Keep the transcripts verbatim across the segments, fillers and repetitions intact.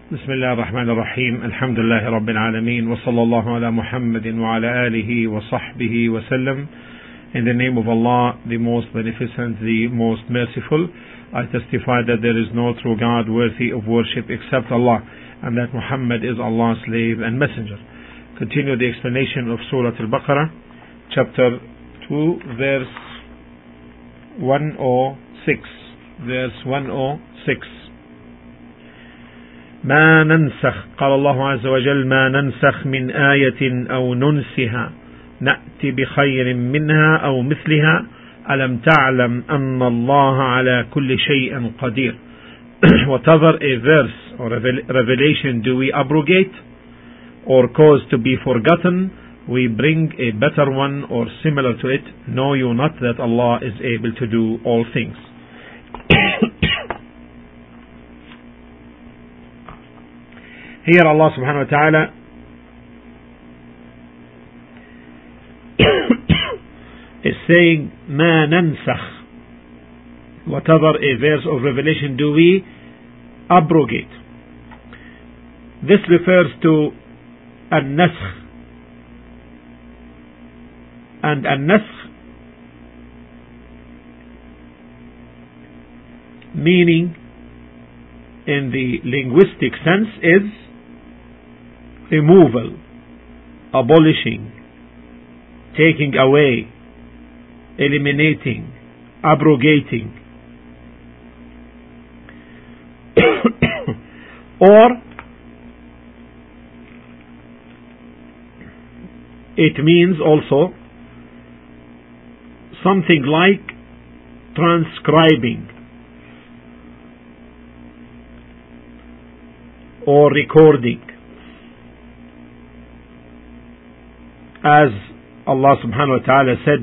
بسم الله الرحمن الرحيم الحمد لله رب العالمين وصلى الله على محمد وعلى آله وصحبه وسلم. In the name of Allah, the most beneficent, the most merciful, I testify that there is no true God worthy of worship except Allah, and that Muhammad is Allah's slave and messenger. Continue the explanation of Surah Al-Baqarah, chapter two, verse one oh six. Verse one oh six. ما ننسخ قال الله عز وجل ما ننسخ من آية أو ننسها نأتي بخير منها أو مثلها ألم تعلم أن الله على كل شيء قدير. Whatever a verse or revelation do we abrogate or cause to be forgotten, we bring a better one or similar to it. Know you not that Allah is able to do all things. Here Allah subhanahu wa ta'ala is saying ما ننسخ, whatever a verse of revelation do we abrogate. This refers to النسخ, and النسخ meaning in the linguistic sense is removal, abolishing, taking away, eliminating, abrogating. Or it means also something like transcribing or recording, as Allah subhanahu wa ta'ala said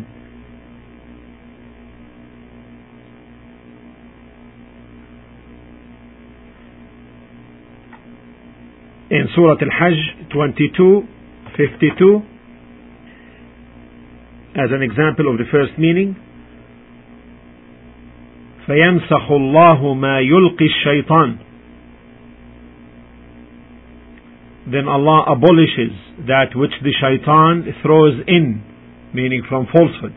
in Surah Al-Hajj twenty-two fifty-two as an example of the first meaning. فَيَنْسَخُ اللَّهُ مَا يُلْقِي الشَّيْطَانِ, then Allah abolishes that which the shaitan throws in, meaning from falsehood.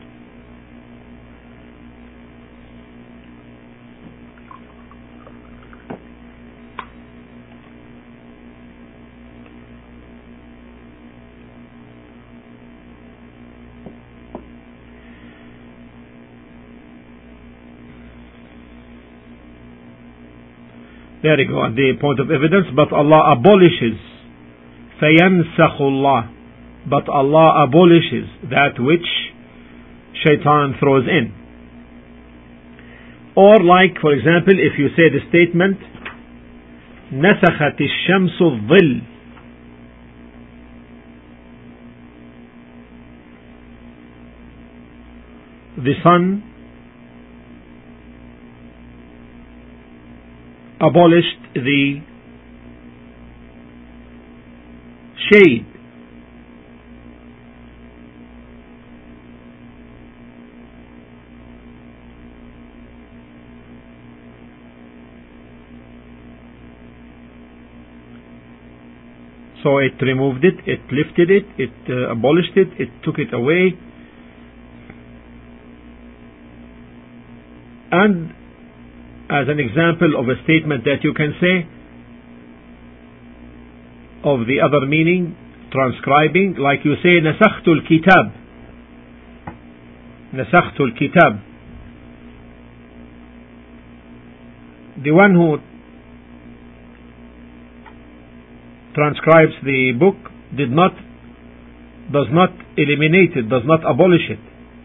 There you go, at the point of evidence. But Allah abolishes, فَيَنْسَخُ اللَّهُ, but Allah abolishes that which shaitan throws in. Or like, for example, if you say the statement نَسَخَتِ الشَّمْسُ الظِّلَّ, the sun abolished the shade. So it removed it, it lifted it, it uh, abolished it, it took it away. And as an example of a statement that you can say of the other meaning, transcribing, like you say نسخت الكتاب, نسخت الكتاب, the one who transcribes the book did not does not eliminate it, does not abolish it,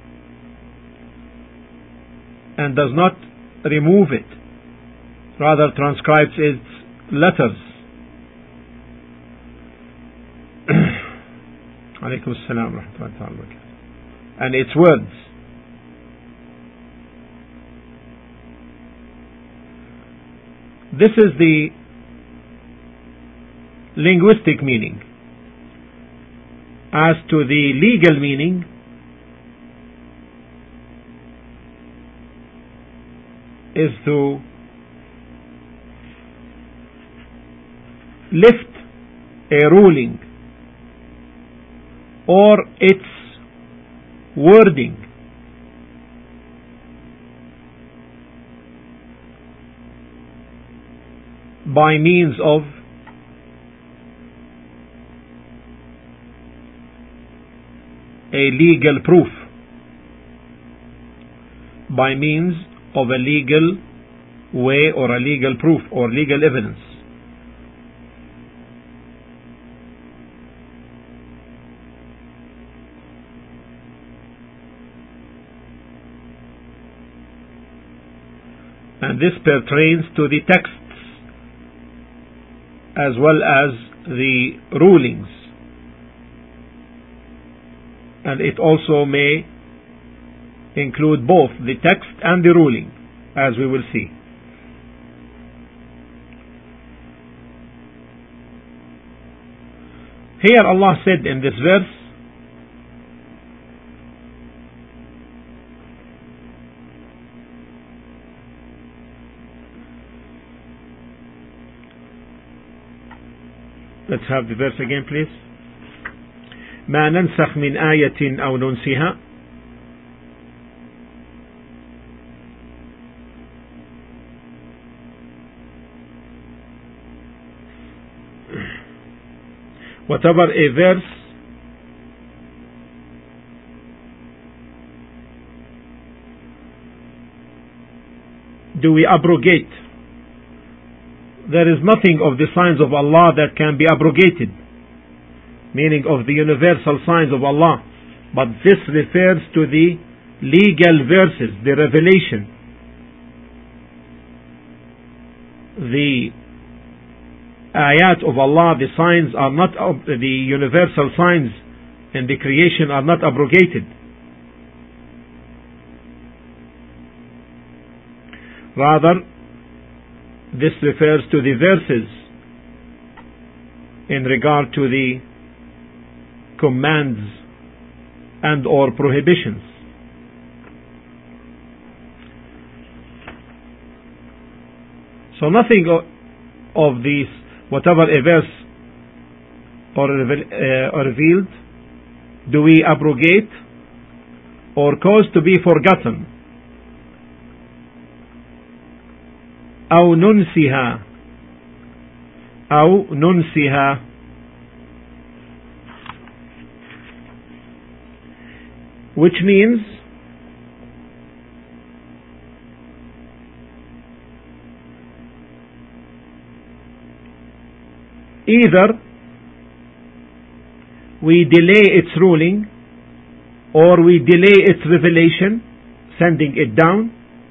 and does not remove it, rather transcribes its letters. Alaykum as-salam wa rahmatullahi wa barakatuh. And its words. This is the linguistic meaning. As to the legal meaning, is to lift a ruling or its wording by means of a legal proof, by means of a legal way or a legal proof or legal evidence. And this pertains to the texts as well as the rulings, and it also may include both the text and the ruling, as we will see. Here Allah said in this verse, let's have the verse again please. ما ننسخ من آية أو ننسها whatever a verse do we abrogate. There is nothing of the signs of Allah that can be abrogated, meaning of the universal signs of Allah, but this refers to the legal verses, the revelation, the ayat of Allah. The signs are not, the universal signs in the creation are not abrogated. Rather, this refers to the verses in regard to the commands and or prohibitions. So nothing of these, whatever a verse or, uh, or revealed, do we abrogate or cause to be forgotten. أو ننسها أو ننسها which means either we delay its ruling or we delay its revelation, sending it down,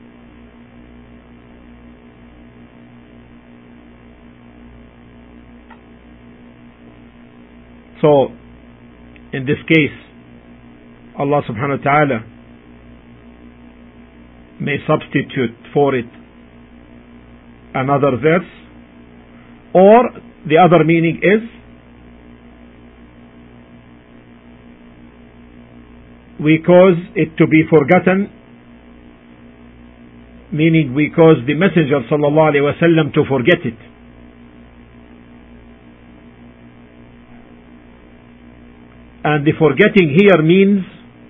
so in this case Allah subhanahu wa ta'ala may substitute for it another verse, or the other meaning is we cause it to be forgotten, meaning we cause the Messenger sallallahu alaihi wasallam to forget it. And the forgetting here means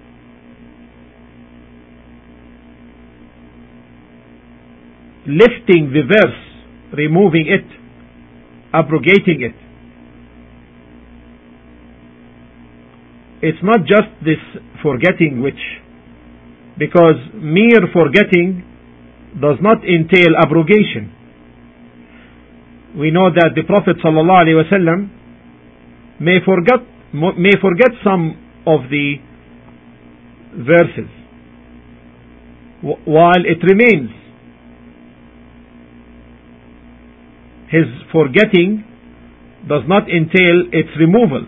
lifting the verse, removing it, abrogating it. It's not just this forgetting which, because mere forgetting does not entail abrogation. We know that the Prophet sallallahu alaihi wasallam may forget may forget some of the verses while it remains. His forgetting does not entail its removal.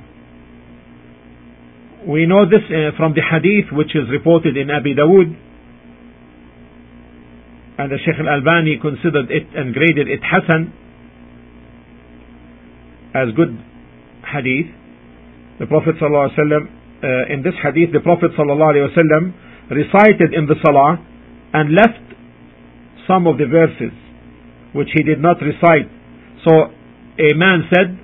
We know this uh, from the hadith which is reported in Abi Dawood, and the Shaykh al-Albani considered it and graded it Hasan, as good hadith. The Prophet sallallahu alaihi wasallam, uh, in this hadith, the Prophet sallallahu alaihi wasallam recited in the salah and left some of the verses which he did not recite. So a man said,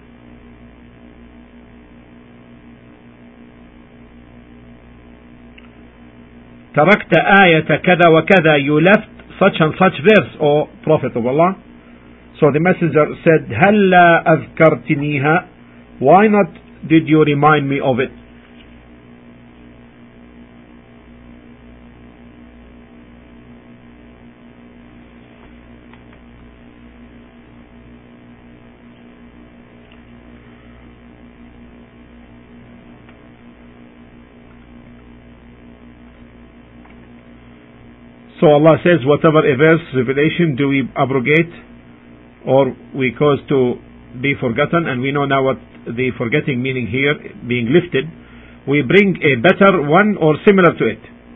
تركت آية كذا وكذا, you left such and such verse, O Prophet of Allah. So the messenger said, هلا أذكرتنيها, why not did you remind me of it? So Allah says, whatever a verse, revelation, do we abrogate or we cause to be forgotten? And we know now what the forgetting meaning here, being lifted. We bring a better one or similar to it.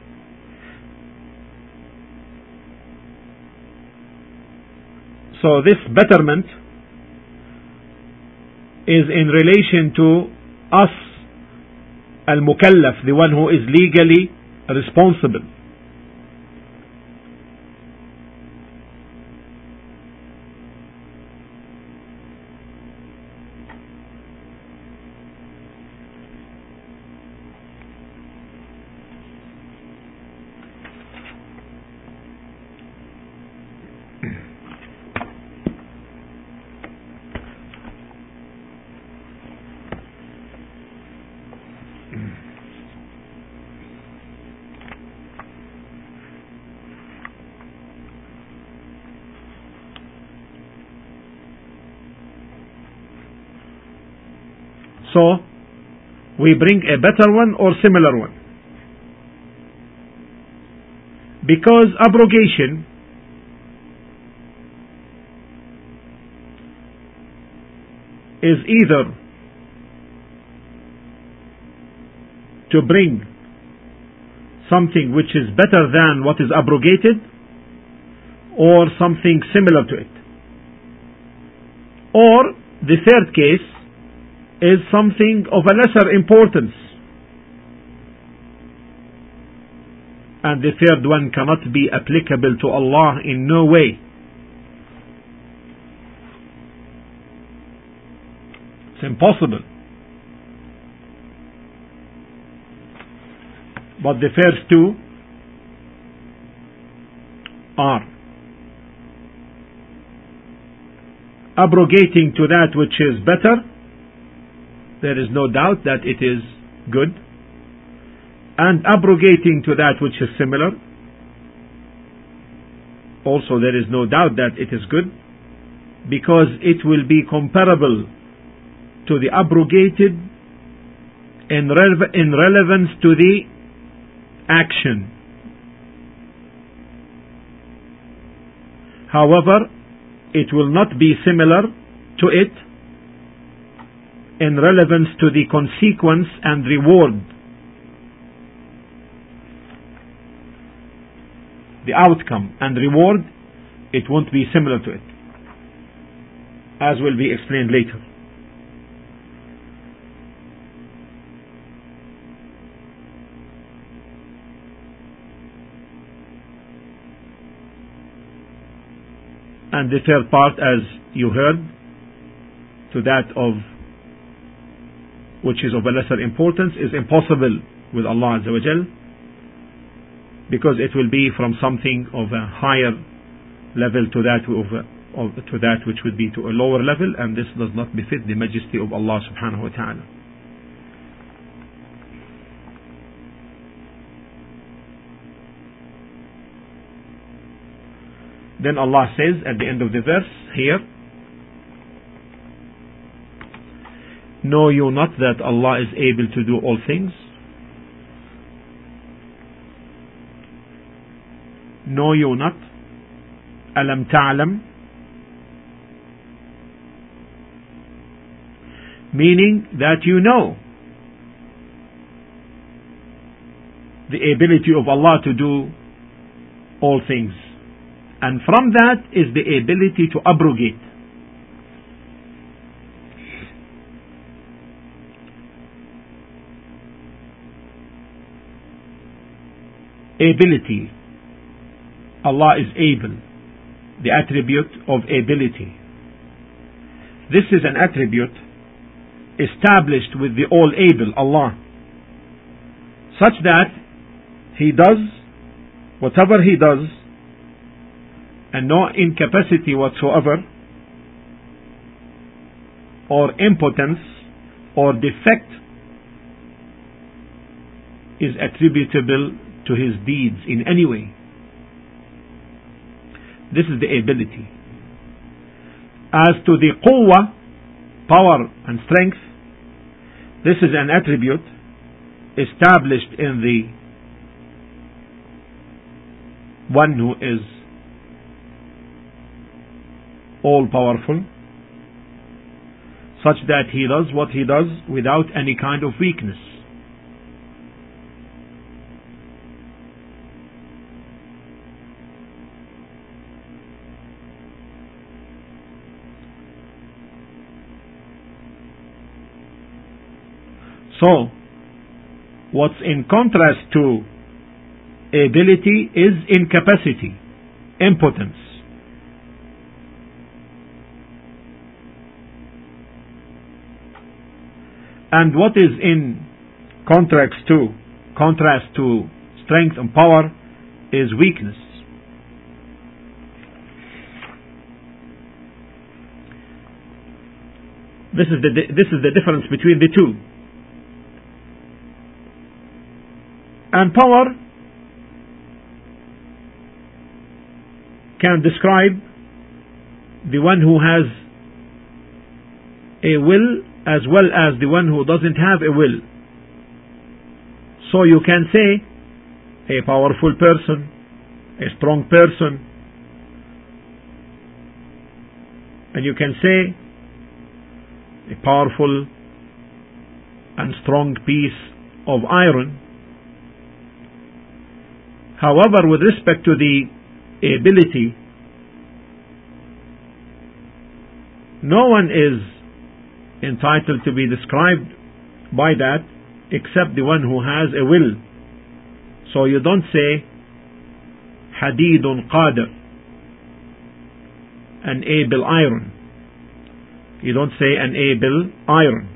So this betterment is in relation to us, al-mukallaf, the one who is legally responsible. So, we bring a better one or similar one. Because abrogation is either to bring something which is better than what is abrogated, or something similar to it. Or the third case is something of a lesser importance, and the third one cannot be applicable to Allah in no way. It's impossible. But the first two are abrogating to that which is better. There is no doubt that it is good, and abrogating to that which is similar, also there is no doubt that it is good, because it will be comparable to the abrogated in, rele- in relevance to the action. However, it will not be similar to it in relevance to the consequence and reward. The outcome and reward, it won't be similar to it, as will be explained later. And the third part, as you heard, to that of which is of a lesser importance, is impossible with Allah Azza wa Jal, because it will be from something of a higher level to that of, a, of to that which would be to a lower level, and this does not befit the majesty of Allah Subhanahu wa Ta'ala. Then Allah says at the end of the verse here, know you not that Allah is able to do all things? Know you not? Alam ta'lam? Meaning that you know the ability of Allah to do all things. And from that is the ability to abrogate. Ability. Allah is able. The attribute of ability. This is an attribute established with the All-Able, Allah, such that He does whatever He does, and no incapacity whatsoever, or impotence, or defect is attributable to His deeds in any way. This is the ability. As to the quwwah, power and strength, this is an attribute established in the one who is all-powerful, such that He does what He does without any kind of weakness. So, what's in contrast to ability is incapacity, impotence. And what is in contrast to contrast to strength and power is weakness. This is the this is the difference between the two. And power can describe the one who has a will as well as the one who doesn't have a will. So you can say a powerful person, a strong person, and you can say a powerful and strong piece of iron. However, with respect to the ability, no one is entitled to be described by that except the one who has a will. So you don't say hadidun qadir, an able iron. You don't say an able iron.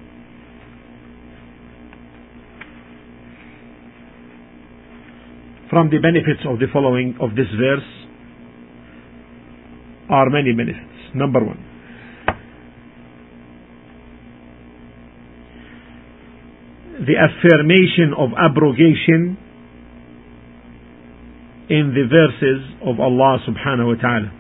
From the benefits of the following of this verse are many benefits. Number one, the affirmation of abrogation in the verses of Allah subhanahu wa ta'ala.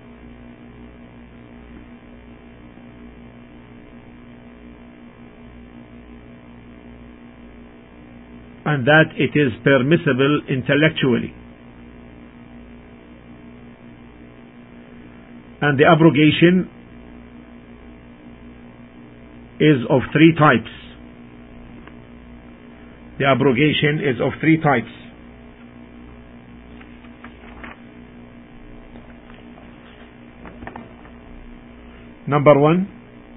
And that it is permissible intellectually. And the abrogation is of three types. The abrogation is of three types. Number one,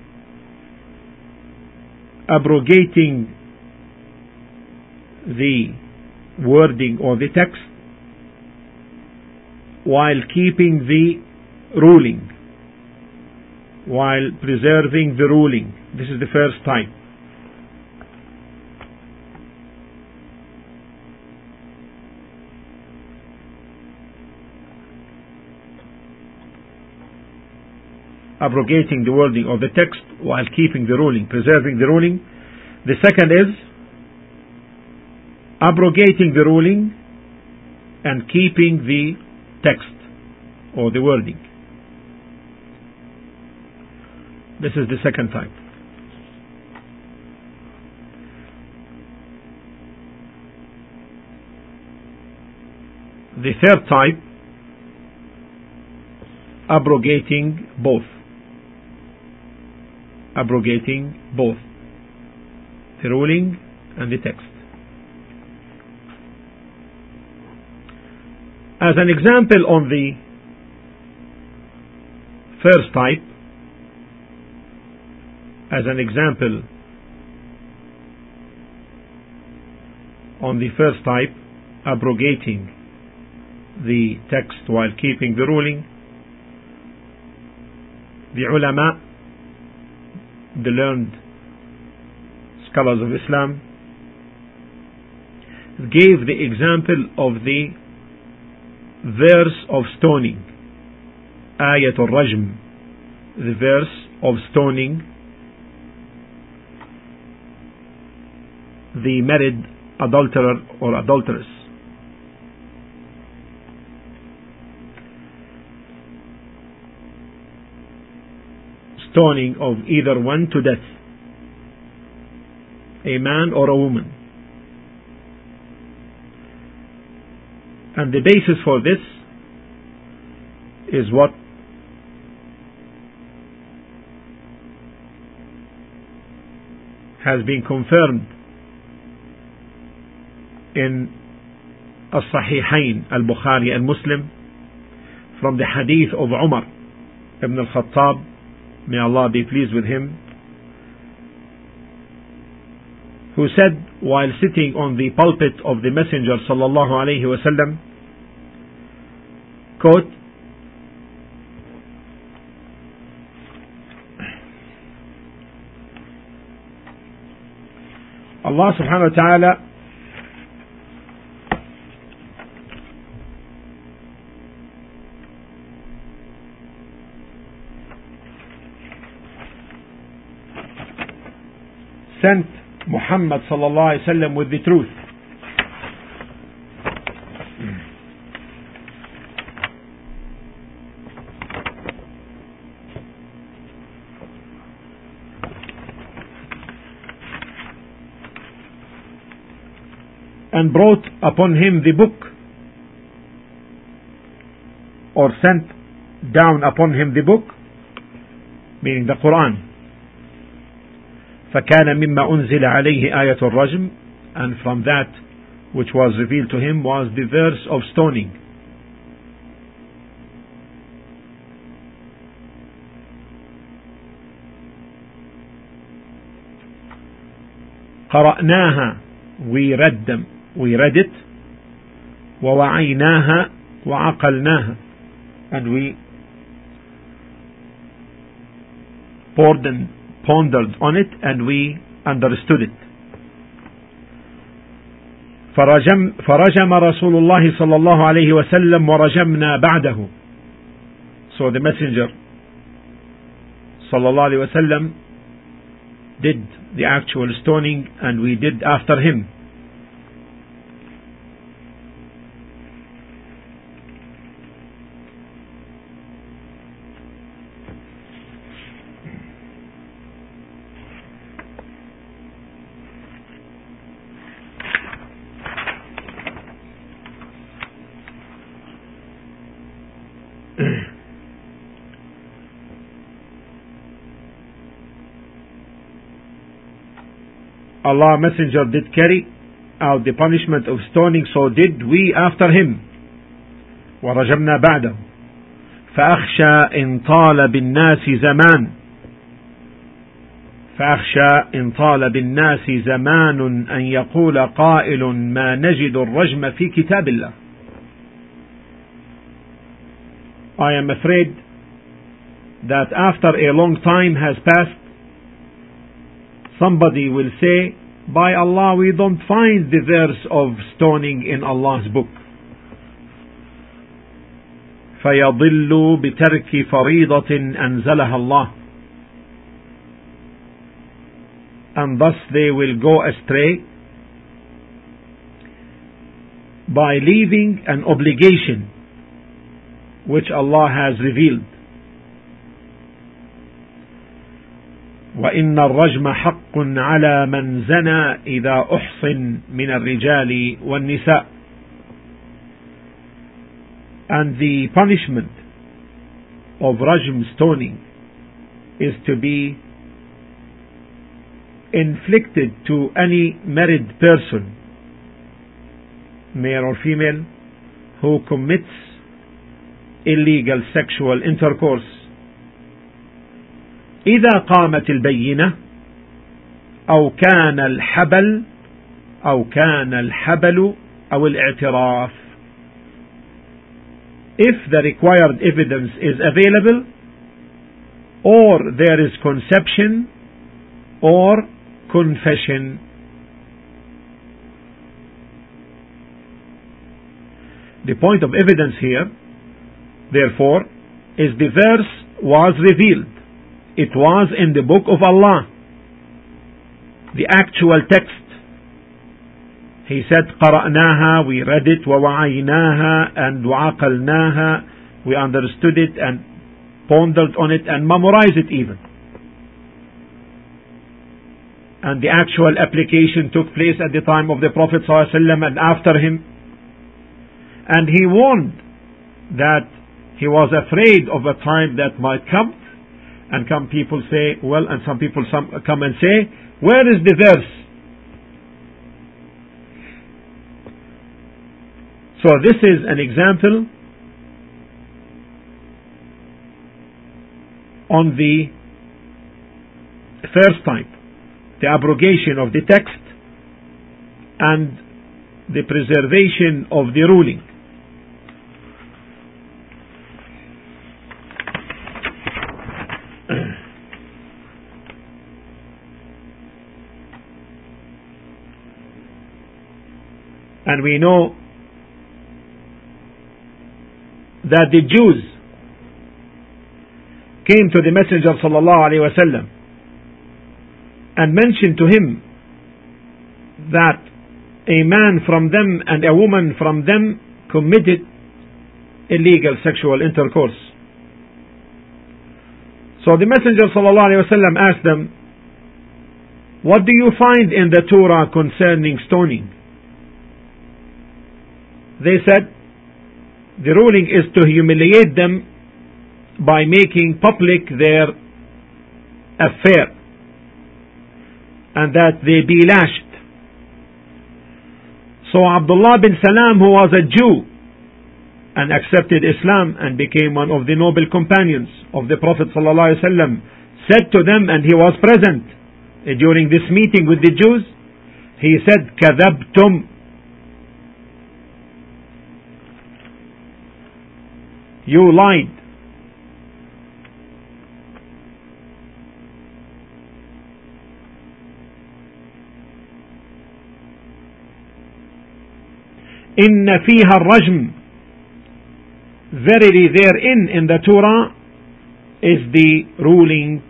abrogating the wording or the text while keeping the ruling, while preserving the ruling. This is the first type. Abrogating the wording of the text while keeping the ruling, preserving the ruling. The second is abrogating the ruling and keeping the text or the wording. This is the second type. The third type, abrogating both. Abrogating both the ruling and the text. As an example on the first type, as an example on the first type, abrogating the text while keeping the ruling, the ulama the learned scholars of Islam, gave the example of the verse of stoning, Ayatul Rajm, the verse of stoning the married adulterer or adulteress. Stoning of either one to death, a man or a woman. And the basis for this is what has been confirmed in As-Sahihain, Al-Bukhari and Muslim, from the hadith of Umar ibn al-Khattab, may Allah be pleased with him, who said while sitting on the pulpit of the Messenger sallallahu alayhi wa sallam, quote, Allah subhanahu wa ta'ala sent Muhammad sallallahu alaihi wasallam with the truth. And brought upon him the book, or sent down upon him the book, meaning the Quran. فكان مما أنزل عليه آية الرجم, and from that which was revealed to him was the verse of stoning. قرأناها, we read them, we read it. ووعيناها وعقلناها, and we poured and pondered on it and we understood it. فرجم, فرجم رسول الله صلى الله عليه وسلم ورجمنا بعده. So the Messenger صلى الله عليه وسلم did the actual stoning and we did after him. Allah Messenger did carry out the punishment of stoning, so did we after him. ورجمنا بعده فأخشى إن طال بالناس زمان فأخشى إن طال بالناس زمان أن يقول قائل ما نجد الرجم في كتاب الله. I am afraid that after a long time has passed, somebody will say, by Allah, we don't find the verse of stoning in Allah's book. فَيَضِلُّ بِتَرْكِ فَرِيضَةٍ أَنزَلَهَا اللَّهُ, and thus they will go astray by leaving an obligation which Allah has revealed. وإن الرجم حق على من زنى إذا أحصن من الرجال والنساء. And the punishment of rajm, stoning, is to be inflicted to any married person, male or female, who commits illegal sexual intercourse إذا قامت البينة أو كان الحبل أو كان الحبل أو الاعتراف. If the required evidence is available, or there is conception, or confession. The point of evidence here, therefore, is the verse was revealed. It was in the book of Allah, the actual text. He said, قرأناها, we read it, ووعيناها, and وعقلناها, we understood it and pondered on it and memorized it even. And the actual application took place at the time of the Prophet ﷺ and after him. And he warned that he was afraid of a time that might come. And some people say, well, and some people some come and say, where is the verse? So this is an example on the first type, the abrogation of the text and the preservation of the ruling. And we know that the Jews came to the Messenger sallallahu alaihi wasallam and mentioned to him that a man from them and a woman from them committed illegal sexual intercourse. So the Messenger sallallahu alaihi wasallam asked them, what do you find in the Torah concerning stoning? They said, the ruling is to humiliate them by making public their affair and that they be lashed. So Abdullah bin Salam, who was a Jew and accepted Islam and became one of the noble companions of the Prophet ﷺ, said to them, and he was present during this meeting with the Jews, he said, كذبتم, you lied. إن فيها الرجم, verily therein in the Torah is the ruling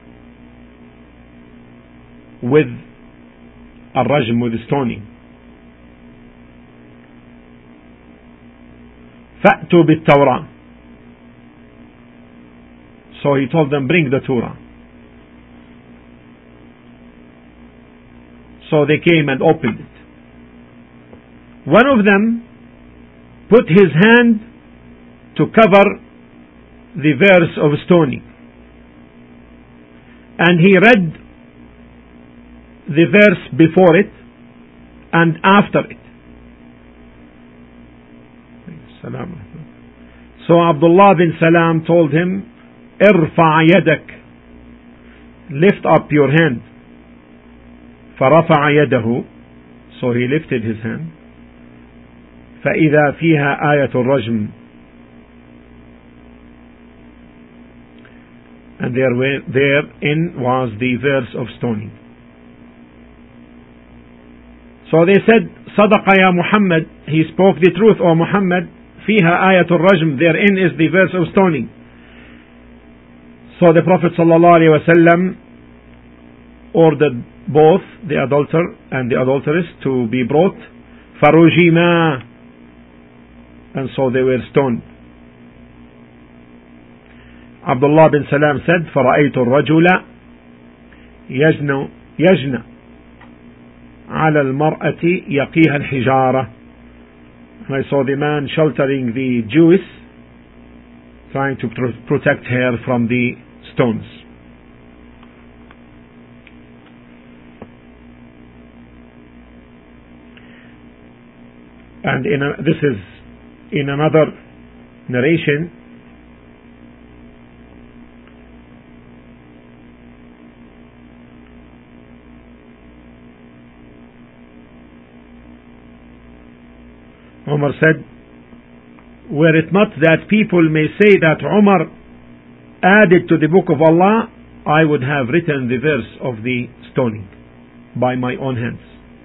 with الرجم, with stoning. فأتوا بالتوراة. So he told them, bring the Torah. So they came and opened it. One of them put his hand to cover the verse of stoning, and he read the verse before it and after it. So Abdullah bin Salam told him, ارفع يدك, lift up your hand. فرفع يده, so he lifted his hand. فإذا فيها آية الرجم, and there were, therein was the verse of stoning. So they said, صدق يا Muhammad, he spoke the truth, O Muhammad. فيها آية الرجم, therein is the verse of stoning. So the Prophet ﷺ ordered both the adulterer and the adulteress to be brought. فَرُجِمَا, and so they were stoned. Abdullah bin Salam said, فَرَأَيْتُ الرَّجُلَ يَجْنَ يَجْنَ عَلَى الْمَرْأَةِ يَقِيهَا الْحِجَارَةِ. I saw the man sheltering the Jewess, trying to pr- protect her from the stones. And in a, this is in another narration, Umar said, were it not that people may say that Umar added to the book of Allah, I would have written the verse of the stoning by my own hands.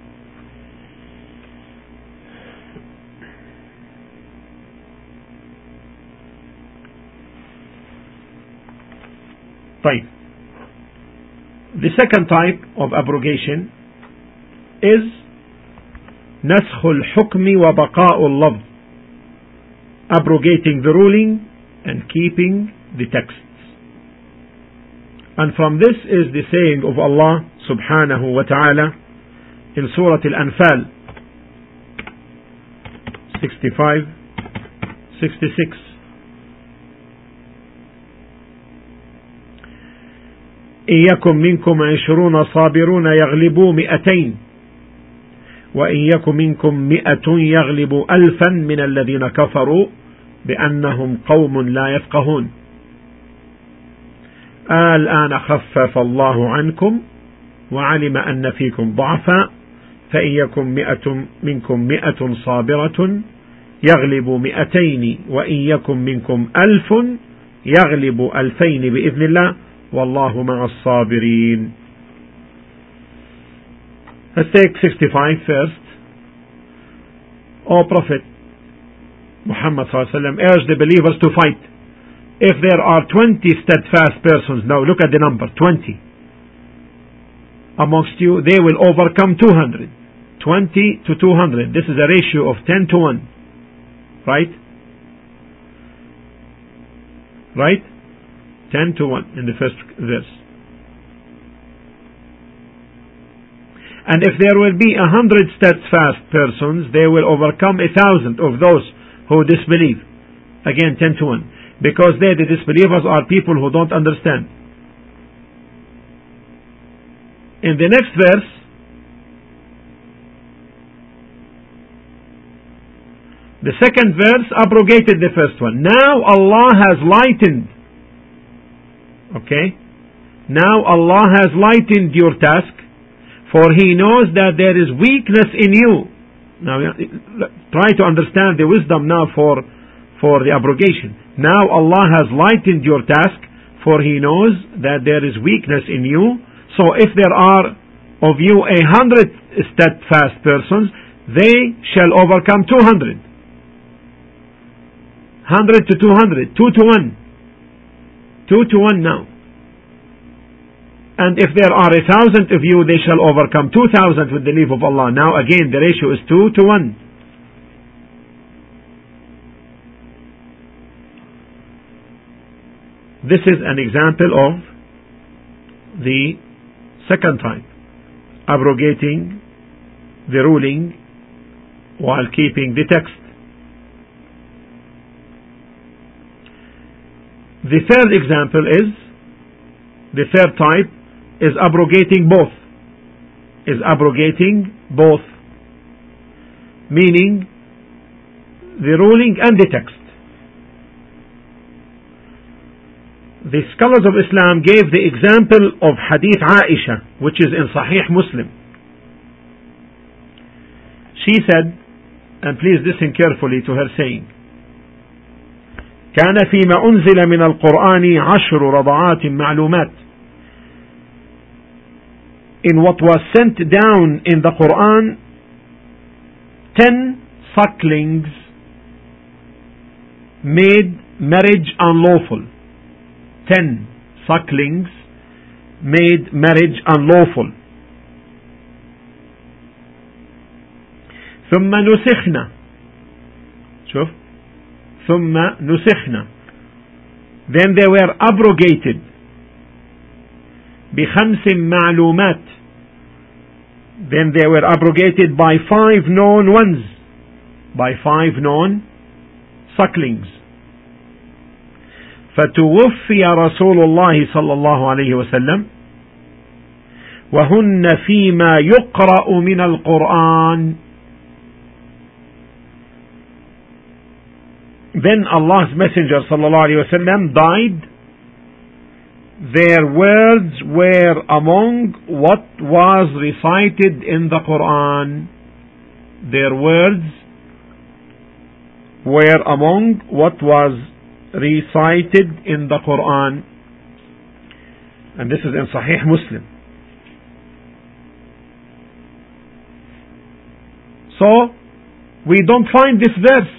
طيب. The second type of abrogation is نسخ الحكم وبقاء اللفظ, abrogating the ruling and keeping the texts. And from this is the saying of Allah subhanahu wa ta'ala in Surah Al-Anfal sixty-five sixty-six. إن يكن منكم عشرون صابرون يغلبوا مئتين وإن يكن منكم مئة يغلبوا ألفا من الذين كفروا بأنهم قوم لا يفقهون الآن خفف الله عنكم وعلم أن فيكم ضعفا فإن يكن مئة منكم مئة صابرة يغلب مئتين وإن يكن منكم ألف يغلب ألفين بإذن الله والله مع الصابرين. Let's take sixty-five first. O Prophet Muhammad sallallahu alaihi wasallam, urge the believers to fight. If there are twenty steadfast persons, now look at the number, twenty amongst you, they will overcome two hundred. twenty to two hundred. This is a ratio of ten to one. Right? Right? ten to one in the first verse. And if there will be a hundred steadfast persons, they will overcome a thousand of those who disbelieve. Again, ten to one. Because they, the disbelievers, are people who don't understand. In the next verse, the second verse abrogated the first one. Now Allah has lightened. Okay? Now Allah has lightened your task, for He knows that there is weakness in you. Now try to understand the wisdom now for, for the abrogation. Now Allah has lightened your task, for He knows that there is weakness in you. So if there are of you a hundred steadfast persons, they shall overcome two hundred. Hundred to two hundred, two to one. Two to one now. And if there are a thousand of you, they shall overcome two thousand with the leave of Allah. Now again, the ratio is two to one. This is an example of the second type, abrogating the ruling while keeping the text. The third example is, the third type is abrogating both. Is abrogating both. Meaning the ruling and the text. The scholars of Islam gave the example of Hadith Aisha, which is in Sahih Muslim. She said, and please listen carefully to her saying, كان فيما أنزل من القرآن عشر رضعات معلومات. In what was sent down in the Quran, ten sucklings made marriage unlawful. Ten sucklings made marriage unlawful. ثم نسخنا. شوف. ثم نسخنا. Then they were abrogated. بخمس معلومات. Then they were abrogated by five known ones. By five known sucklings. فتوفي رسول الله صلى الله عليه وسلم وهن فيما يقرأ من القرآن. Then Allah's Messenger صلى الله عليه وسلم died. Their words were among what was recited in the Quran. Their words were among what was recited in the Quran. And this is in Sahih Muslim. So, we don't find this verse,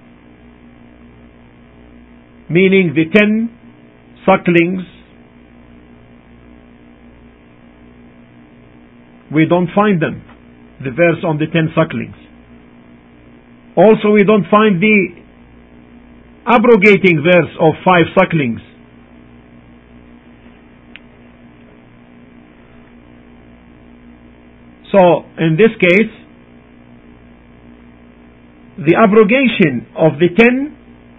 meaning the ten sucklings. We don't find them, the verse on the ten sucklings. Also, we don't find the abrogating verse of five sucklings. So, in this case, the abrogation of the ten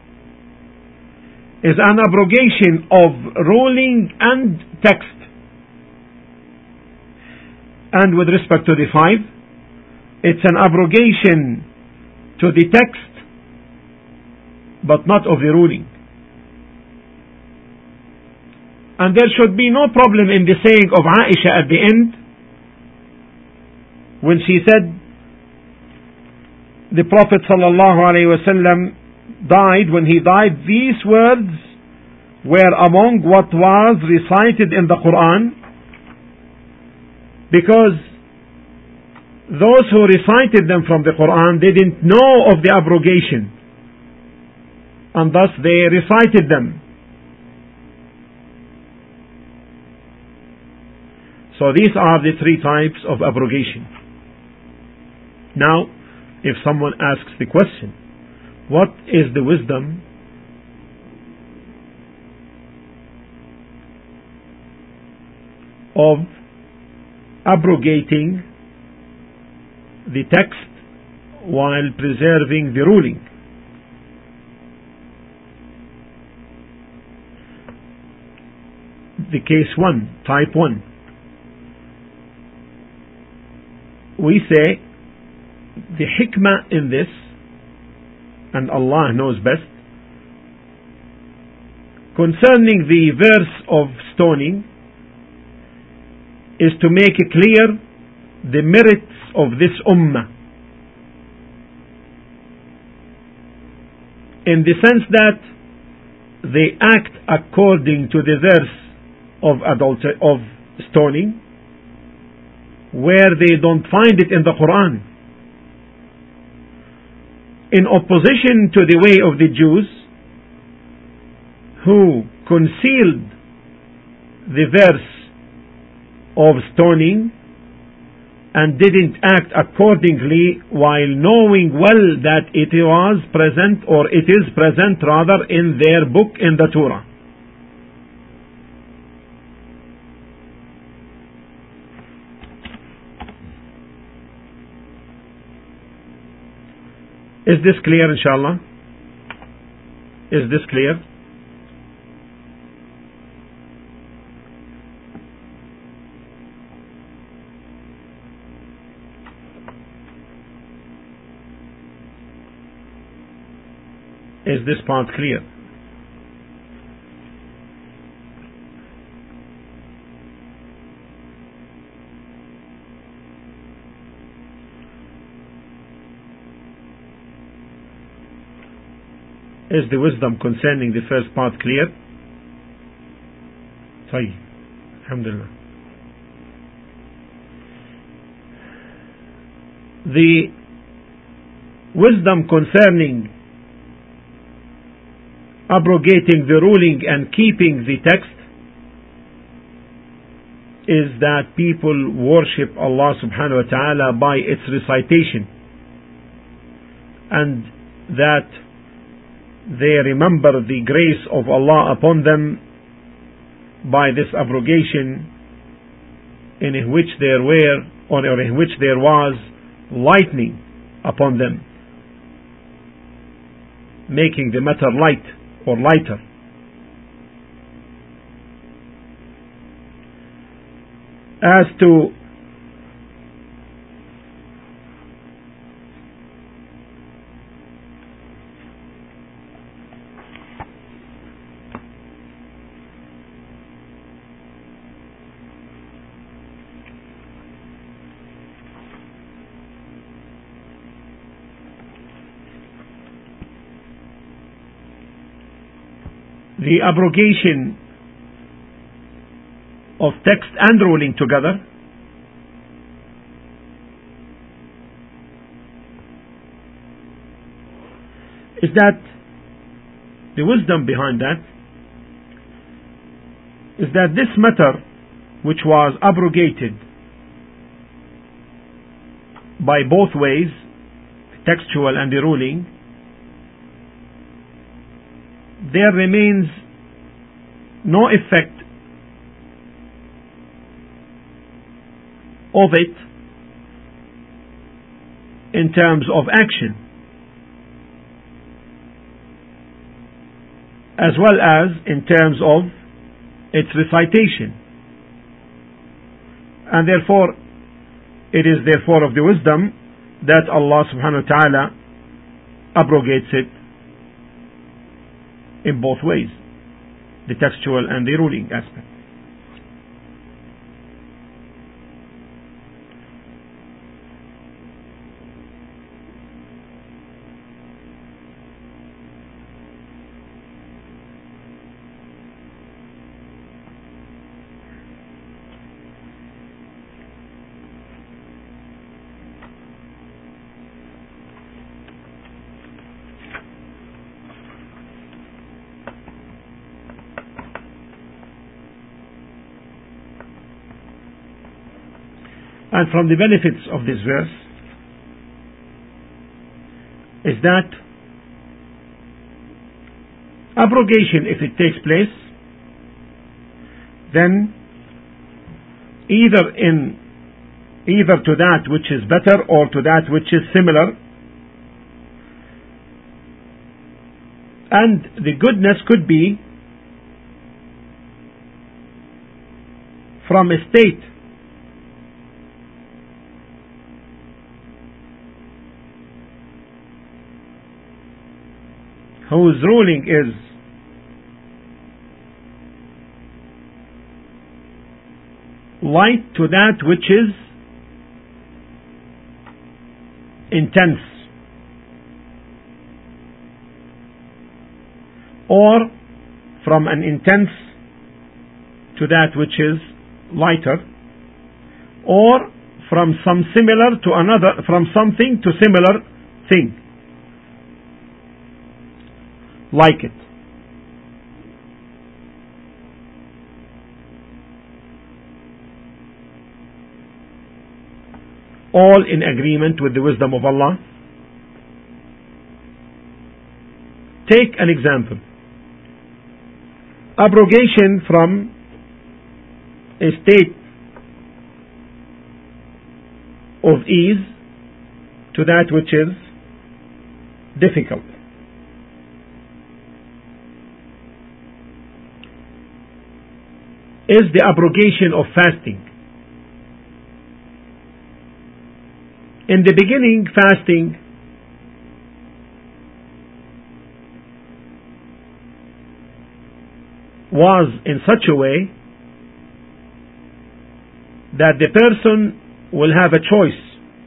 is an abrogation of ruling and text. And with respect to the five, it's an abrogation to the text, but not of the ruling. And there should be no problem in the saying of Aisha at the end, when she said, the Prophet sallallahu alaihi wasallam died, when he died, these words were among what was recited in the Quran, because those who recited them from the Quran didn't know of the abrogation, and thus they recited them. So these are the three types of abrogation. Now, if someone asks the question, what is the wisdom of abrogating the text while preserving the ruling? The case one, type one. We say the hikmah in this, and Allah knows best, concerning the verse of stoning, is to make clear the merits of this ummah, in the sense that they act according to the verse of adultery, of stoning, where they don't find it in the Quran, in opposition to the way of the Jews, who concealed the verse of stoning and didn't act accordingly, while knowing well that it was present, or it is present rather, in their book, in the Torah. Is this clear, inshallah? Is this clear? Is this part clear? Is the wisdom concerning the first part clear? طيب. Alhamdulillah. The wisdom concerning abrogating the ruling and keeping the text is that people worship Allah subhanahu wa ta'ala by its recitation, and that they remember the grace of Allah upon them by this abrogation, in which there were, or in which there was lightning upon them, making the matter light or lighter. As to the abrogation of text and ruling together, is that the wisdom behind that is that this matter, which was abrogated by both ways, the textual and the ruling, there remains no effect of it in terms of action, as well as in terms of its recitation. And therefore, it is therefore of the wisdom that Allah subhanahu wa ta'ala abrogates it in both ways, the textual and the ruling aspect. And from the benefits of this verse is that abrogation, if it takes place, then either in either to that which is better or to that which is similar, and the goodness could be from a state whose ruling is light to that which is intense, or from an intense to that which is lighter, or from some similar to another, from something to similar thing like it. All in agreement with the wisdom of Allah. Take an example. Abrogation from a state of ease to that which is difficult. Is the abrogation of fasting. In the beginning, fasting was in such a way that the person will have a choice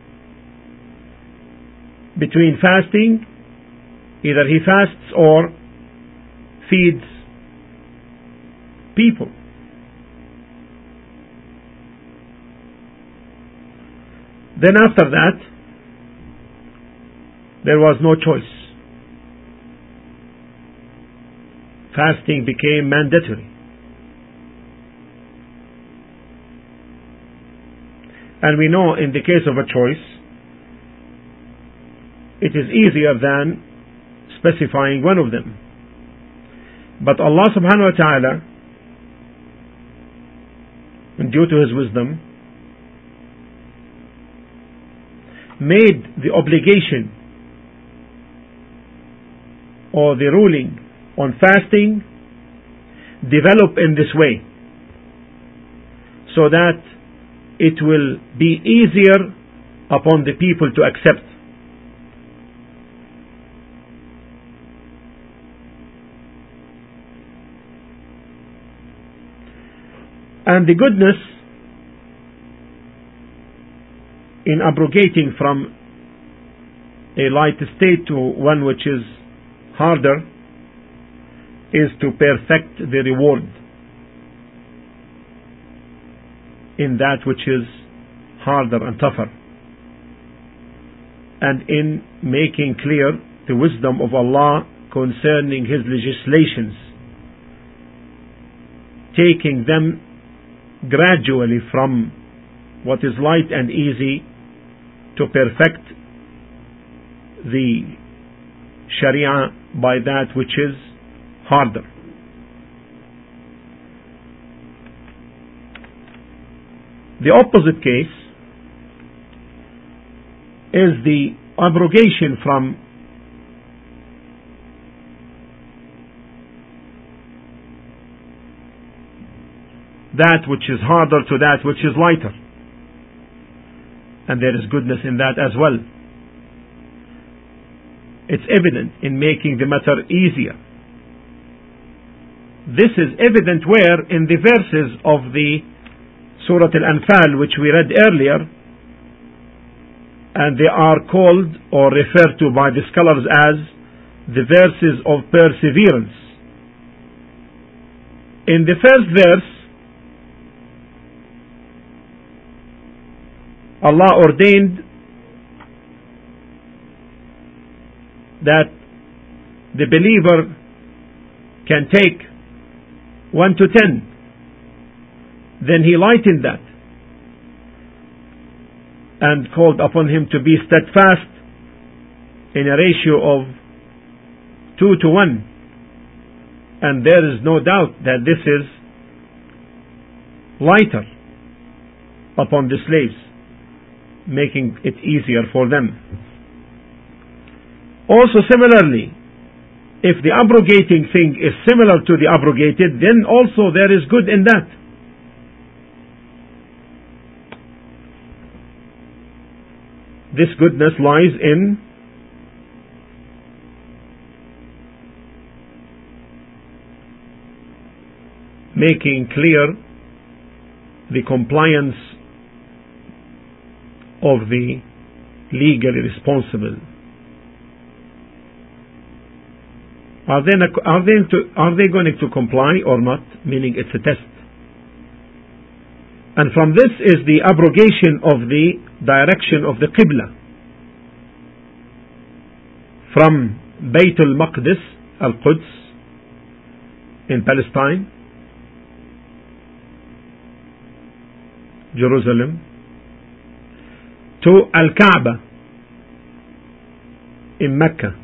between fasting, either he fasts or feeds people. Then after that, there was no choice. Fasting became mandatory. And we know in the case of a choice, it is easier than specifying one of them. But Allah subhanahu wa ta'ala, due to His wisdom, made the obligation or the ruling on fasting develop in this way, so that it will be easier upon the people to accept. And the goodness in abrogating from a light state to one which is harder is to perfect the reward. in that which is harder and tougher, and in making clear the wisdom of Allah concerning His legislations, taking them gradually from what is light and easy to perfect the Sharia by that which is harder. The opposite case is the abrogation from that which is harder to that which is lighter. And there is goodness in that as well. It's evident in making the matter easier. This is evident where in the verses of the Surah Al-Anfal which we read earlier, and they are called or referred to by the scholars as the verses of perseverance. In the first verse, Allah ordained that the believer can take one to ten. Then He lightened that and called upon him to be steadfast in a ratio of two to one. And there is no doubt that this is lighter upon the slaves, making it easier for them. Also similarly, if the abrogating thing is similar to the abrogated, then also there is good in that. This goodness lies in making clear the compliance of the legally responsible. Are they, are they, to, are they going to comply or not? Meaning it's a test. And from this is the abrogation of the direction of the Qibla from Bayt al-Maqdis, Al-Quds in Palestine, Jerusalem, to Al-Kaaba in Mecca.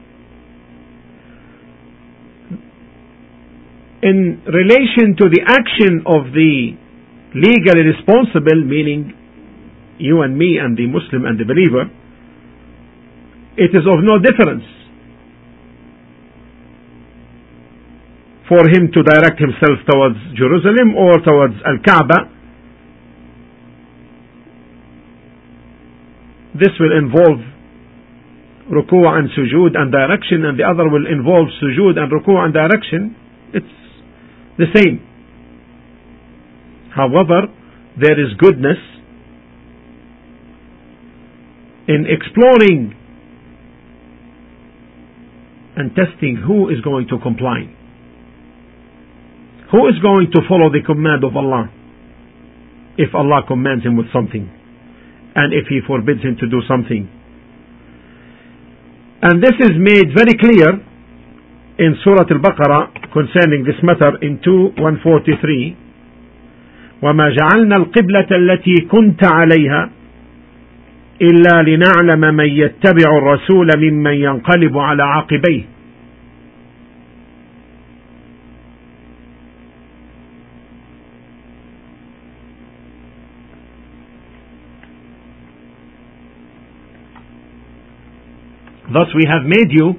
In relation to the action of the legally responsible, meaning you and me and the Muslim and the believer, it is of no difference for him to direct himself towards Jerusalem or towards Al-Kaaba. This will involve ruku' and sujood and direction, and the other will involve sujood and ruku' and direction. It's the same. However, there is goodness in exploring and testing who is going to comply, who is going to follow the command of Allah if Allah commands him with something, and if He forbids him to do something. And this is made very clear in Surah Al-Baqarah concerning this matter in two one forty-three. وما جعلنا القبلة التي كنت عليها إلا لنعلم من يتبع الرسول ممن ينقلب على عقبيه. Thus we have made you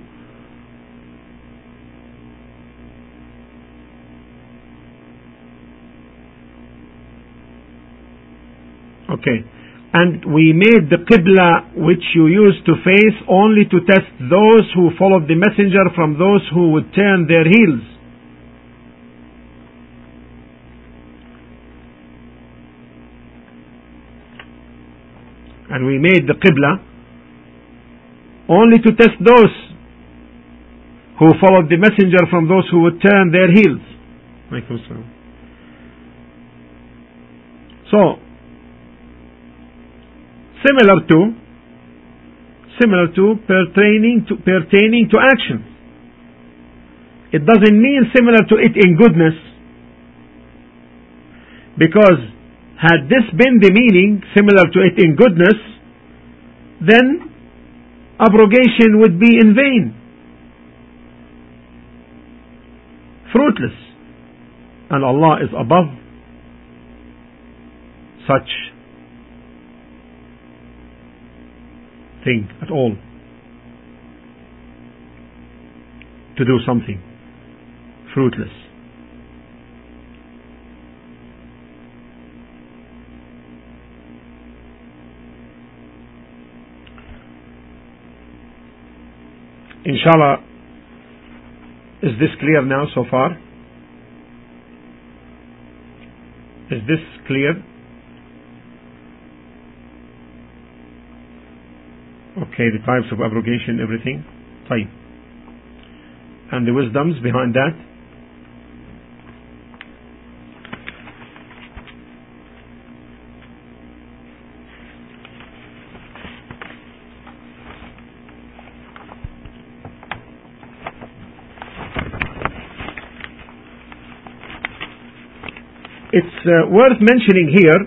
okay, and we made the Qibla which you used to face only to test those who followed the messenger from those who would turn their heels. And we made the Qibla only to test those who followed the messenger from those who would turn their heels. So So, similar to, similar to pertaining to pertaining to action. It doesn't mean similar to it in goodness, because had this been the meaning, similar to it in goodness, then abrogation would be in vain, fruitless, and Allah is above such thing at all. To do something fruitless. Inshallah, is this clear now so far? Is this clear? Okay, the types of abrogation, everything. Fine. And the wisdoms behind that. It's uh, worth mentioning here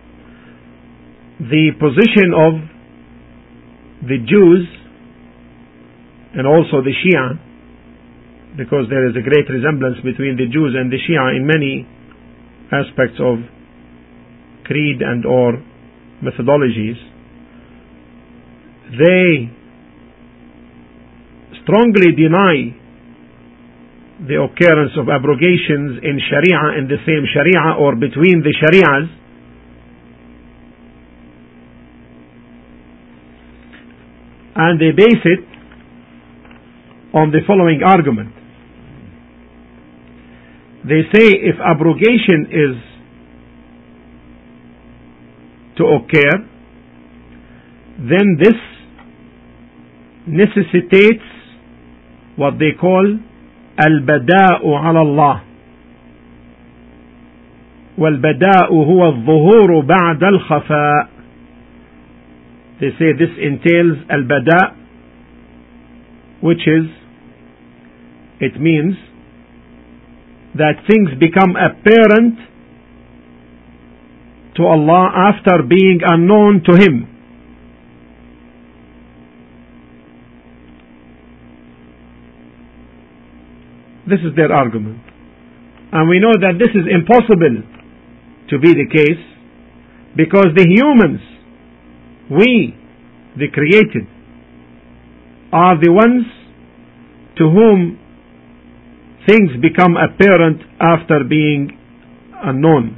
the position of the Jews and also the Shia, because there is a great resemblance between the Jews and the Shia in many aspects of creed and or methodologies. They strongly deny the occurrence of abrogations in Sharia, in the same Sharia or between the Sharias, and they base it on the following argument. They say if abrogation is to occur, then this necessitates what they call البداء على الله, والبداء هو الظهور بعد الخفاء. They say this entails البداء, which is, it means that things become apparent to Allah after being unknown to Him. This is their argument. And we know that this is impossible to be the case, because the humans, we, the created, are the ones to whom things become apparent after being unknown.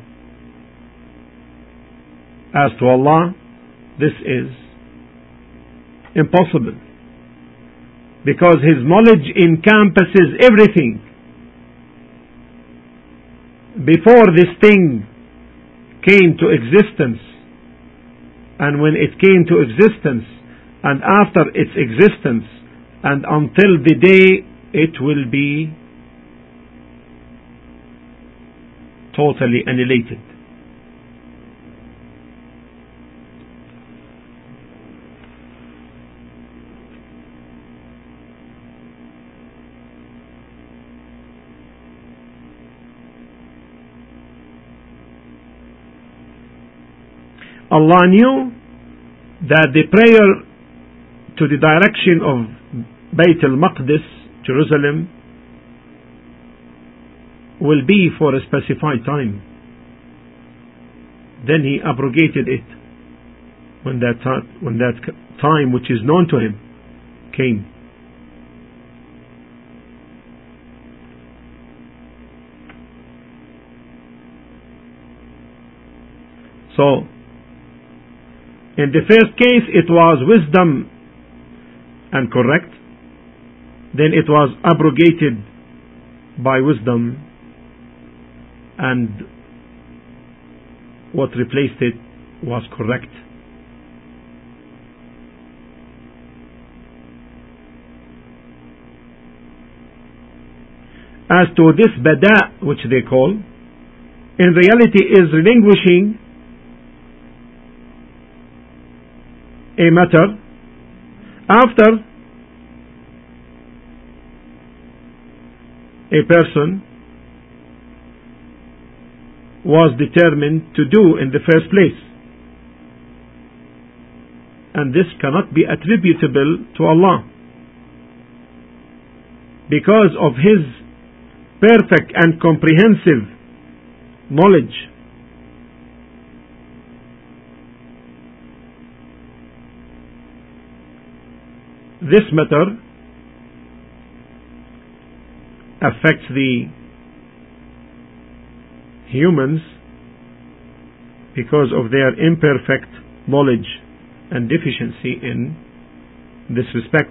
As to Allah, this is impossible, because His knowledge encompasses everything. Before this thing came to existence, and when it came to existence, and after its existence, and until the day it will be totally annihilated. Allah knew that the prayer to the direction of Bayt al-Maqdis, Jerusalem, will be for a specified time. Then He abrogated it when that time, when that time which is known to Him came. So, in the first case it was wisdom and correct, then it was abrogated by wisdom, and what replaced it was correct. As to this bada, which they call, in reality is relinquishing a matter after a person was determined to do in the first place. And this cannot be attributable to Allah, because of His perfect and comprehensive knowledge. This matter affects the humans because of their imperfect knowledge and deficiency in this respect.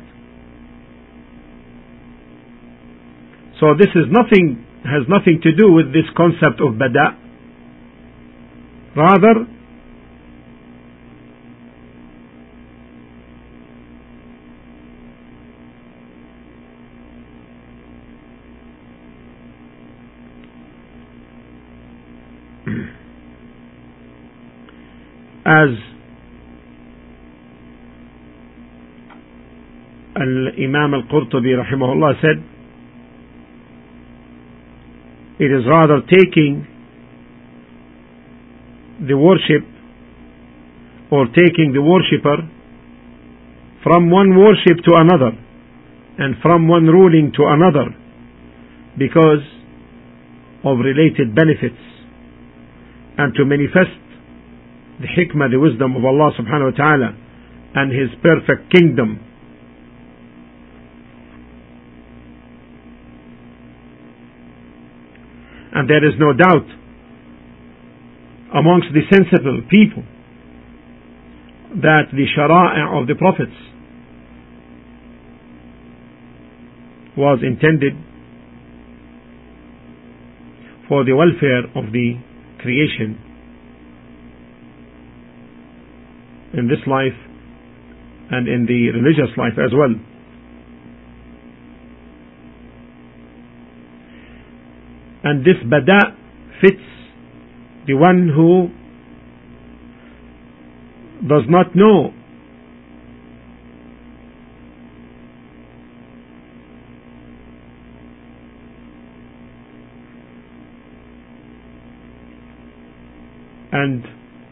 So this is nothing, has nothing to do with this concept of bada. Rather, as Al-Imam Al-Qurtubi rahimahullah said, it is rather taking the worship or taking the worshipper from one worship to another and from one ruling to another because of related benefits, and to manifest the hikmah, the wisdom of Allah subhanahu wa ta'ala and His perfect kingdom. And there is no doubt amongst the sensible people that the shara'a of the prophets was intended for the welfare of the creation in this life and in the religious life as well. And this bada fits the one who does not know and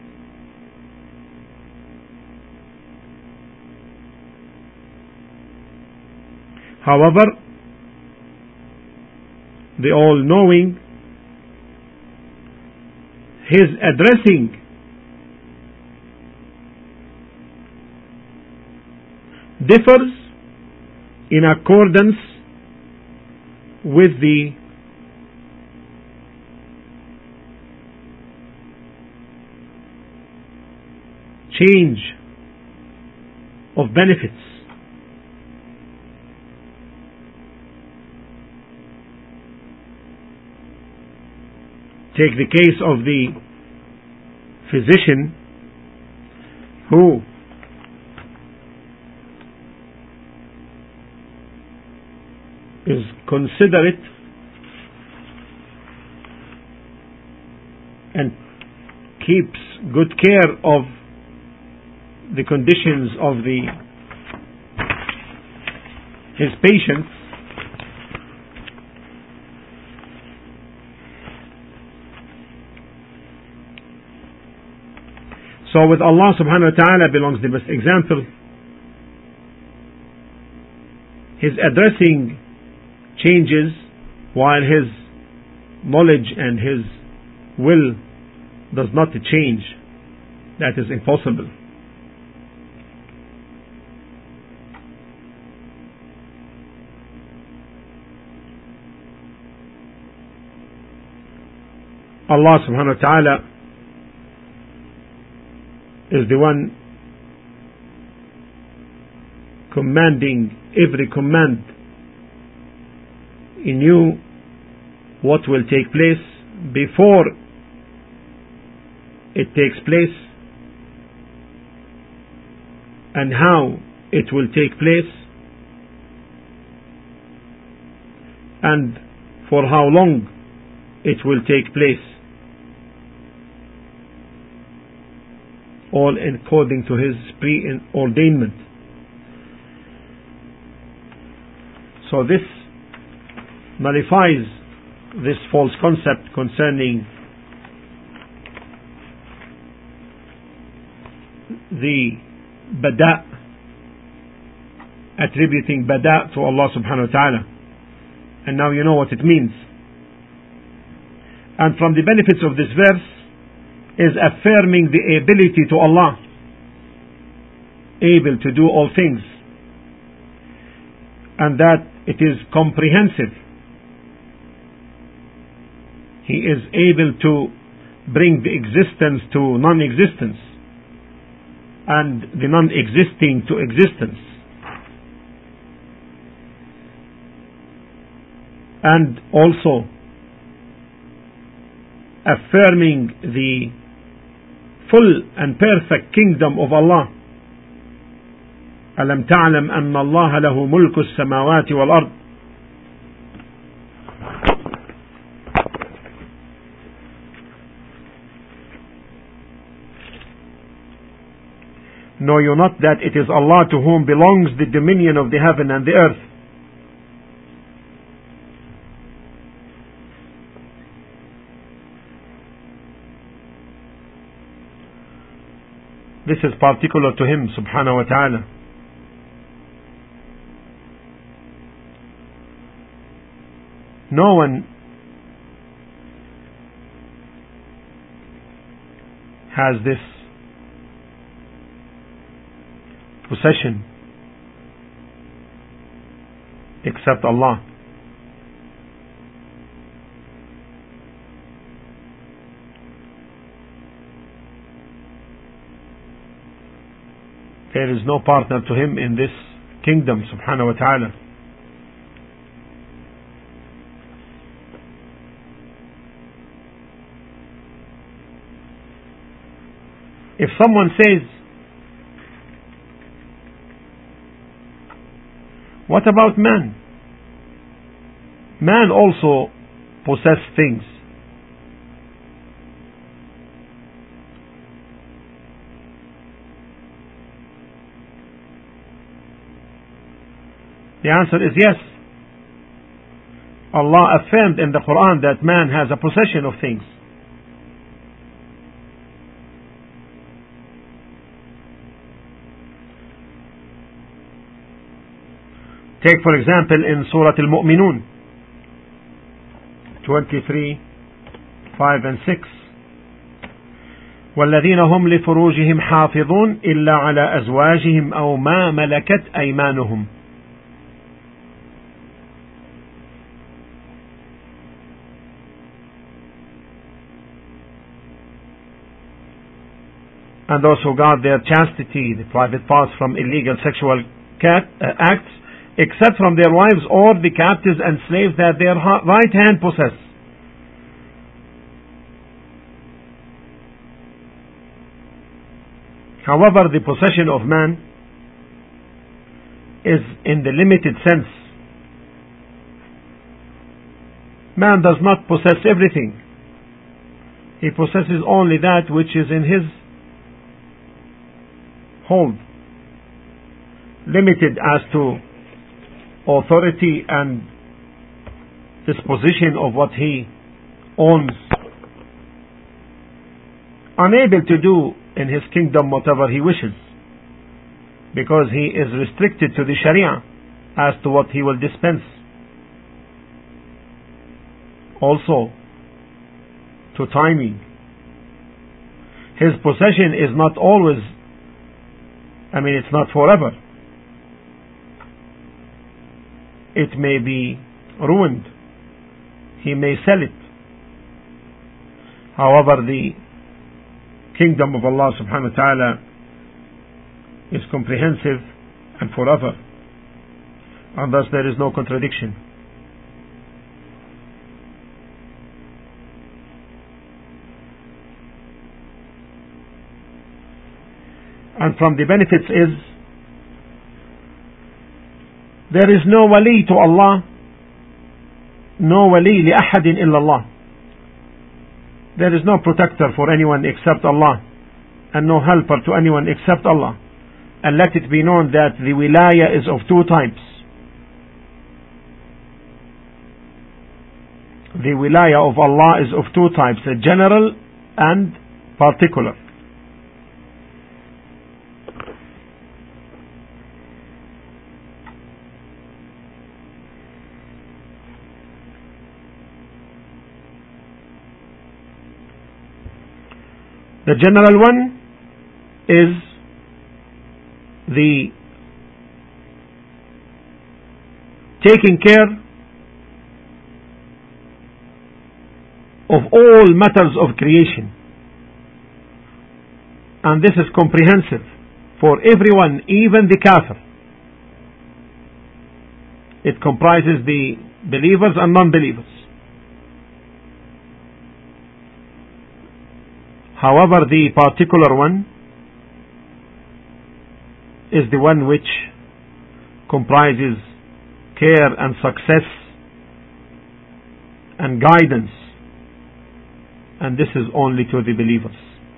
however, the all-knowing, His addressing differs in accordance with the change of benefits. Take the case of the physician who is considerate and keeps good care of the conditions of the his patients, so with Allah subhanahu wa ta'ala belongs the best example. His addressing changes while His knowledge and His will does not change. That is impossible. Allah subhanahu wa ta'ala is the one commanding every command. He knew what will take place before it takes place and how it will take place and for how long it will take place. all according to His preordainment. So this nullifies this false concept concerning the bada, attributing bada to Allah subhanahu wa ta'ala. And now you know what it means. And from the benefits of this verse is affirming the ability to Allah, able to do all things, and that it is comprehensive. He is able to bring the existence to non-existence and the non-existing to existence, and also affirming the full and perfect kingdom of Allah. ألم تعلم أن الله له ملك السماوات والأرض. Know you not that it is Allah to whom belongs the dominion of the heaven and the earth? This is particular to Him subhanahu wa ta'ala. No one has this possession except Allah. There is no partner to Him in this kingdom subhanahu wa ta'ala. If someone says, what about man? Man also possesses things. The answer is yes. Allah affirmed in the Quran that man has a possession of things. Take for example in Surah Al-Mu'minun twenty-three, five and six. والذين هم لفروجهم حافظون إلا على أزواجهم أو ما ملكت أيمانهم. And those who guard their chastity, the private parts, from illegal sexual cat, uh, acts, except from their wives or the captives and slaves that their right hand possess. However, the possession of man is in the limited sense. Man does not possess everything. He possesses only that which is in his hold, limited as to authority and disposition of what he owns, unable to do in his kingdom whatever he wishes, because he is restricted to the Sharia as to what he will dispense, also to timing. His possession is not always, I mean it's not forever. It may be ruined. He may sell it. However, the kingdom of Allah subhanahu wa ta'ala is comprehensive and forever, and thus there is no contradiction. And from the benefits is, there is no wali to Allah, no wali li ahadin illa Allah. There is no protector for anyone except Allah. and no helper to anyone except Allah. And let it be known that the wilaya is of two types. The wilaya of Allah is of two types, a general and particular. The general one is the taking care of all matters of creation, and this is comprehensive for everyone, even the kafir. It comprises the believers and non-believers. However, the particular one is the one which comprises care and success and guidance, and this is only to the believers.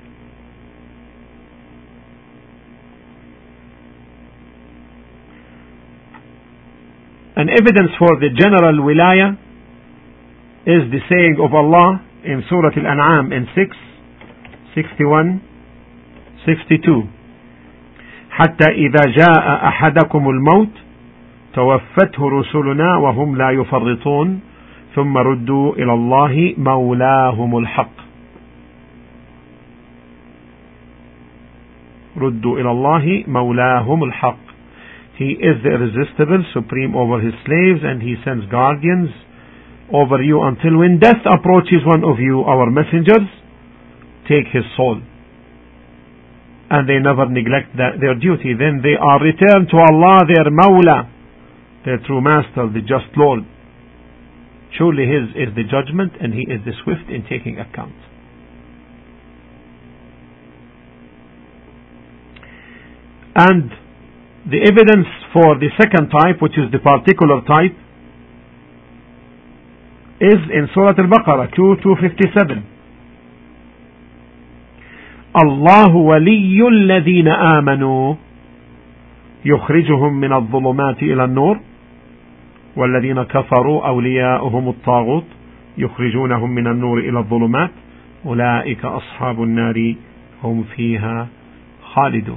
An evidence for the general wilaya is the saying of Allah in Surah Al-An'am in six sixty-one sixty-two, حتى إذا جاء أحدكم الموت توفته رسلنا وهم لا يفرطون ثم ردوا إلى الله مولاهم الحق. ردوا إلى الله مولاهم الحق. He is the irresistible, supreme over his slaves, and he sends guardians over you until when death approaches one of you, our messengers take his soul, and they never neglect that, their duty. Then they are returned to Allah, their Mawla, their true master, the just Lord. Surely his is the judgment, and he is the swift in taking account. And the evidence for the second type, which is the particular type, is in Surah Al-Baqarah two fifty-seven. الله ولي الذين آمنوا يخرجهم من الظلمات إلى النور والذين كفروا أولياؤهم الطاغوت يخرجونهم من النور إلى الظلمات أولئك أصحاب النار هم فيها خالدون.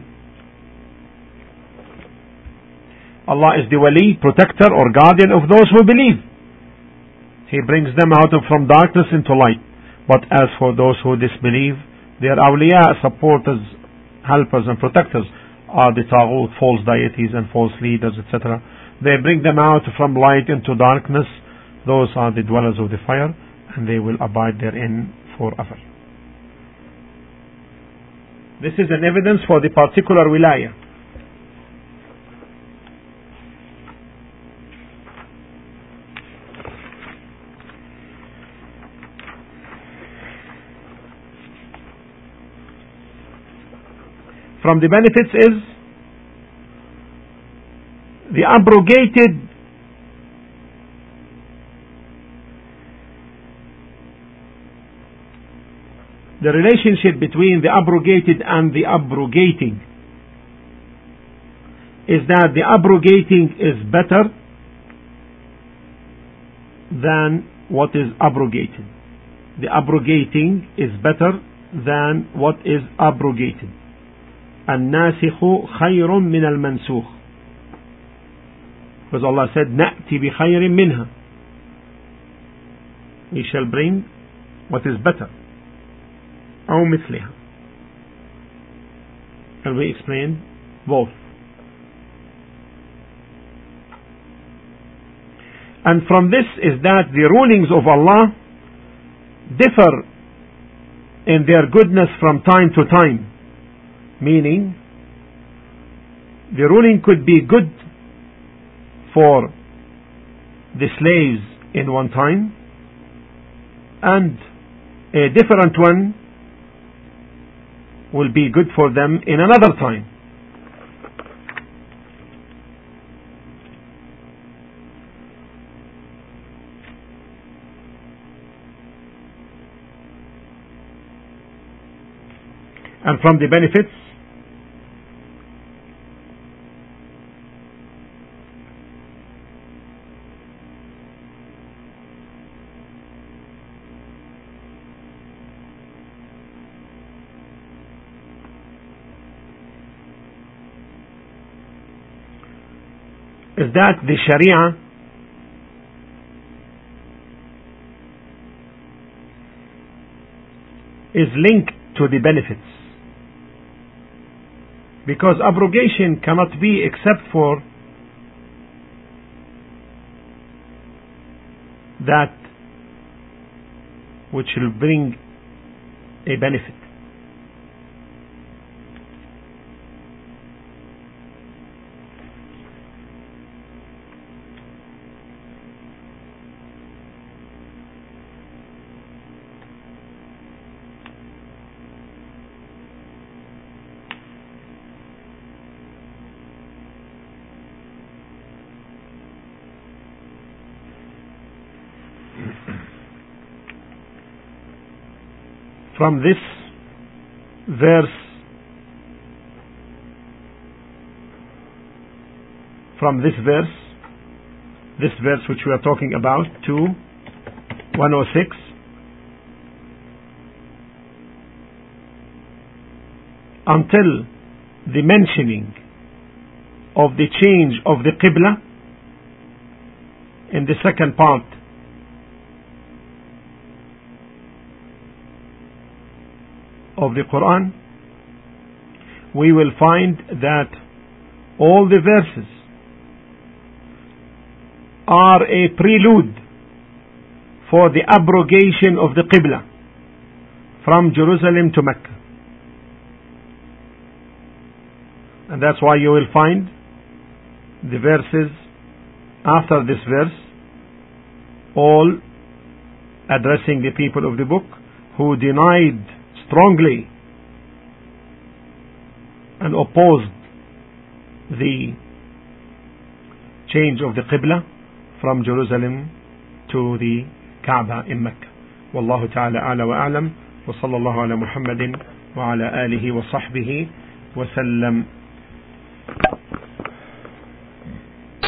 Allah is the wali, protector or guardian of those who believe. He brings them out from darkness into light. But as for those who disbelieve, their awliya, supporters, helpers and protectors are the taghut, false deities and false leaders, et cetera. They bring them out from light into darkness. Those are the dwellers of the fire, and they will abide therein forever. This is an evidence for the particular wilaya. From the benefits is the abrogated the relationship between the abrogated and the abrogating is that the abrogating is better than what is abrogated. The abrogating is better than what is abrogated. الناسخ خير من المنسوخ, because Allah said نأتي بخير منها, we shall bring what is better, أو مثلها, and we explained both. And from this is that the rulings of Allah differ in their goodness from time to time. Meaning, the ruling could be good for the slaves in one time, and a different one will be good for them in another time. And from the benefits, is that the Sharia is linked to the benefits, because abrogation cannot be except for that which will bring a benefit. From this verse, from this verse, this verse which we are talking about, two one oh six, until the mentioning of the change of the Qibla in the second part of the Quran, we will find that all the verses are a prelude for the abrogation of the Qibla from Jerusalem to Mecca. And that's why you will find the verses after this verse all addressing the people of the book who denied strongly and opposed the change of the Qibla from Jerusalem to the Kaaba in Mecca. Wallahu ta'ala a'la wa a'lam, wa sallallahu ala Muhammadin wa ala alihi wa sahbihi wa sallam.